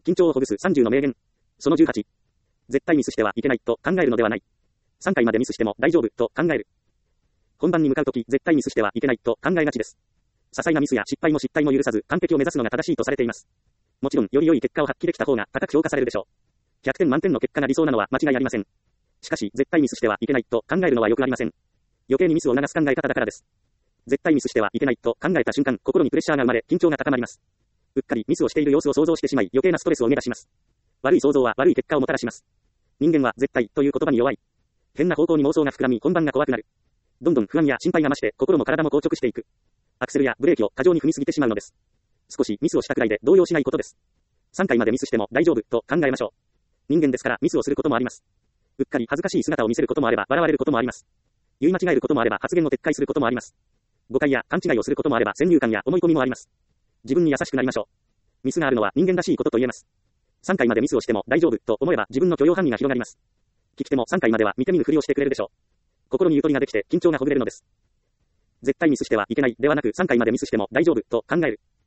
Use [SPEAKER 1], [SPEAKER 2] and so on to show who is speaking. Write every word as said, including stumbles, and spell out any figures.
[SPEAKER 1] 緊張をほぐすさんじゅうの名言。そのじゅうはち。絶対ミスしてはいけないと考えるのではない。さんかいまでミスしても大丈夫と考える。本番に向かうとき絶対ミスしてはいけないと考えがちです。些細なミスや失敗も失態も許さず完璧を目指すのが正しいとされています。もちろんより良い結果を発揮できた方が高く評価されるでしょう。ひゃくてん満点の結果が理想なのは間違いありません。しかし絶対ミスしてはいけないと考えるのはよくありません。余計にミスを促す考え方だからです。絶対ミスしてはいけないと考えた瞬間、心にプレッシャーが生まれ緊張が高まります。うっかりミスをしている様子を想像してしまい余計なストレスを生み出します。悪い想像は悪い結果をもたらします。人間は絶対という言葉に弱い。変な方向に妄想が膨らみ本番が怖くなる。どんどん不安や心配が増して心も体も硬直していく。アクセルやブレーキを過剰に踏みすぎてしまうのです。少しミスをしたくらいで動揺しないことです。さんかいまでミスしても大丈夫と考えましょう。人間ですからミスをすることもあります。うっかり恥ずかしい姿を見せることもあれば笑われることもあります。言い間違えることもあれば発言を撤回することもあります。誤解や勘違いをすることもあれば先入観や思い込みもあります。自分に優しくなりましょう。ミスがあるのは人間らしいことと言えます。さんかいまでミスをしても大丈夫と思えば自分の許容範囲が広がります。聞き手もさんかいまでは見て見ぬふりをしてくれるでしょう。心にゆとりができて緊張がほぐれるのです。絶対ミスしてはいけないではなくさんかいまでミスしても大丈夫と考える。